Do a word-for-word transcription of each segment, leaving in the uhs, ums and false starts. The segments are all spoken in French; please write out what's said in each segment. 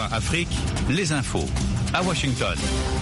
Point Afrique, les infos à Washington.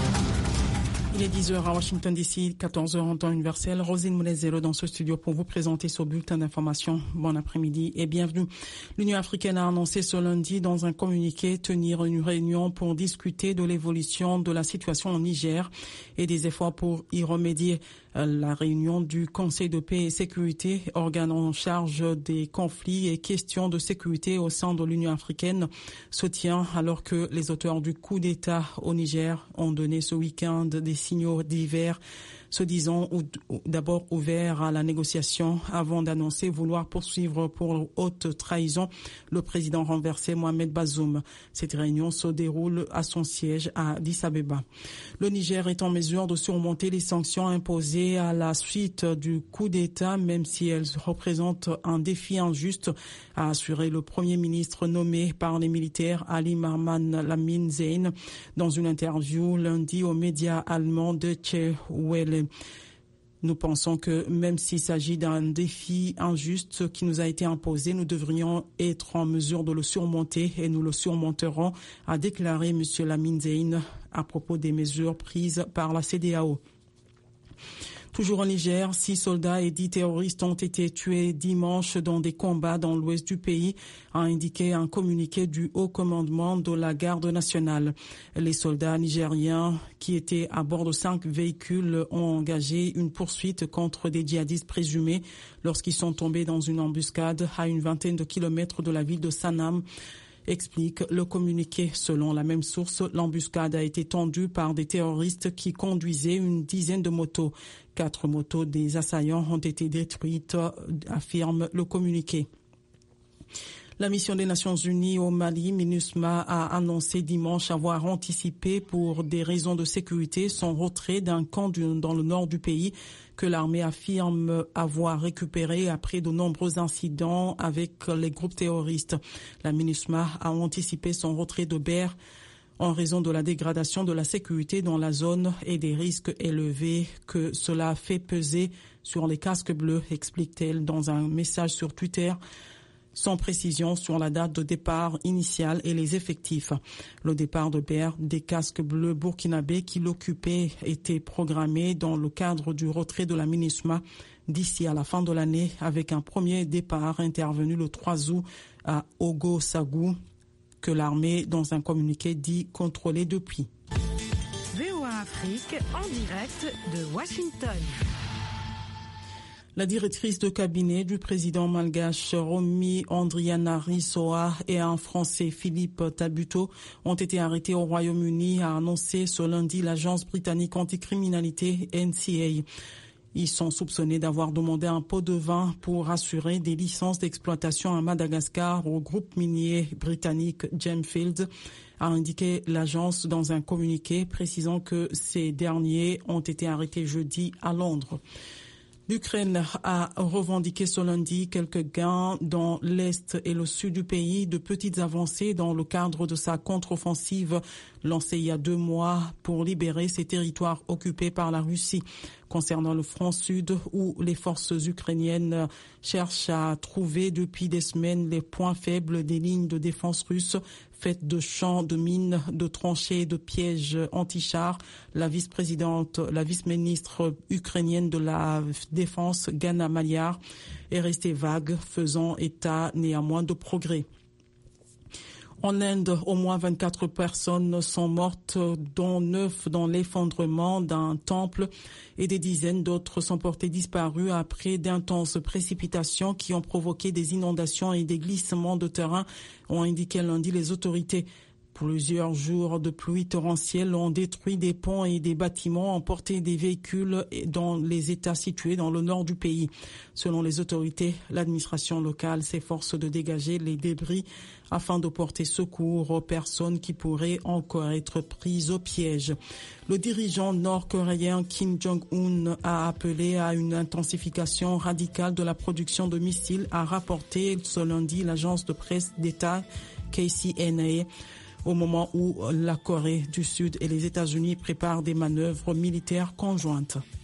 Il est dix heures à Washington D C, quatorze heures en temps universel. Rosine Moulezero dans ce studio pour vous présenter ce bulletin d'information. Bon après-midi et bienvenue. L'Union africaine a annoncé ce lundi dans un communiqué tenir une réunion pour discuter de l'évolution de la situation au Niger et des efforts pour y remédier. La réunion du Conseil de paix et sécurité, organe en charge des conflits et questions de sécurité au sein de l'Union africaine, se tient alors que les auteurs du coup d'État au Niger ont donné ce week-end des signaux divers, se disant ou, ou, d'abord ouverts à la négociation avant d'annoncer vouloir poursuivre pour haute trahison le président renversé Mohamed Bazoum. Cette réunion se déroule à son siège à Addis Abeba. Le Niger est en mesure de surmonter les sanctions imposées à la suite du coup d'État, même si elles représentent un défi injuste, a assuré le Premier ministre nommé par les militaires Ali Mahaman Lamine Zein dans une interview lundi aux médias allemands Deutsche Welle. Nous pensons que même s'il s'agit d'un défi injuste qui nous a été imposé, nous devrions être en mesure de le surmonter et nous le surmonterons, a déclaré M. Lamine Zein à propos des mesures prises par la C E D E A O. Toujours au Niger, six soldats et dix terroristes ont été tués dimanche dans des combats dans l'ouest du pays, a indiqué un communiqué du haut commandement de la garde nationale. Les soldats nigériens qui étaient à bord de cinq véhicules ont engagé une poursuite contre des djihadistes présumés lorsqu'ils sont tombés dans une embuscade à une vingtaine de kilomètres de la ville de Sanam, explique le communiqué. Selon la même source, l'embuscade a été tendue par des terroristes qui conduisaient une dizaine de motos. Quatre motos des assaillants ont été détruites, affirme le communiqué. La mission des Nations Unies au Mali, MINUSMA, a annoncé dimanche avoir anticipé pour des raisons de sécurité son retrait d'un camp du, dans le nord du pays que l'armée affirme avoir récupéré après de nombreux incidents avec les groupes terroristes. La MINUSMA a anticipé son retrait de Ber en raison de la dégradation de la sécurité dans la zone et des risques élevés que cela fait peser sur les casques bleus, explique-t-elle dans un message sur Twitter, sans précision sur la date de départ initiale et les effectifs. Le départ de Ber des casques bleus burkinabés qui l'occupaient était programmé dans le cadre du retrait de la MINUSMA d'ici à la fin de l'année, avec un premier départ intervenu le trois août à Ogo-Sagou, que l'armée, dans un communiqué, dit contrôler depuis. V O A Afrique en direct de Washington. La directrice de cabinet du président malgache Romi Andrianarisoa et un Français Philippe Tabuteau ont été arrêtés au Royaume-Uni, a annoncé ce lundi l'agence britannique anticriminalité N C A. Ils sont soupçonnés d'avoir demandé un pot de vin pour assurer des licences d'exploitation à Madagascar au groupe minier britannique Gemfield, a indiqué l'agence dans un communiqué précisant que ces derniers ont été arrêtés jeudi à Londres. L'Ukraine a revendiqué ce lundi quelques gains dans l'est et le sud du pays, de petites avancées dans le cadre de sa contre-offensive lancée il y a deux mois pour libérer ces territoires occupés par la Russie. Concernant le front sud, où les forces ukrainiennes cherchent à trouver depuis des semaines les points faibles des lignes de défense russes, faites de champs, de mines, de tranchées, de pièges anti-chars, la vice-présidente, la vice-ministre ukrainienne de la Défense, Gana Maliar, est restée vague, faisant état néanmoins de progrès. En Inde, au moins vingt-quatre personnes sont mortes, dont neuf dans l'effondrement d'un temple, et des dizaines d'autres sont portées disparues après d'intenses précipitations qui ont provoqué des inondations et des glissements de terrain, ont indiqué lundi les autorités. Plusieurs jours de pluie torrentielle ont détruit des ponts et des bâtiments, emporté des véhicules dans les États situés dans le nord du pays. Selon les autorités, l'administration locale s'efforce de dégager les débris afin de porter secours aux personnes qui pourraient encore être prises au piège. Le dirigeant nord-coréen Kim Jong-un a appelé à une intensification radicale de la production de missiles, a rapporté ce lundi l'agence de presse d'État K C N A. Au moment où la Corée du Sud et les États-Unis préparent des manœuvres militaires conjointes.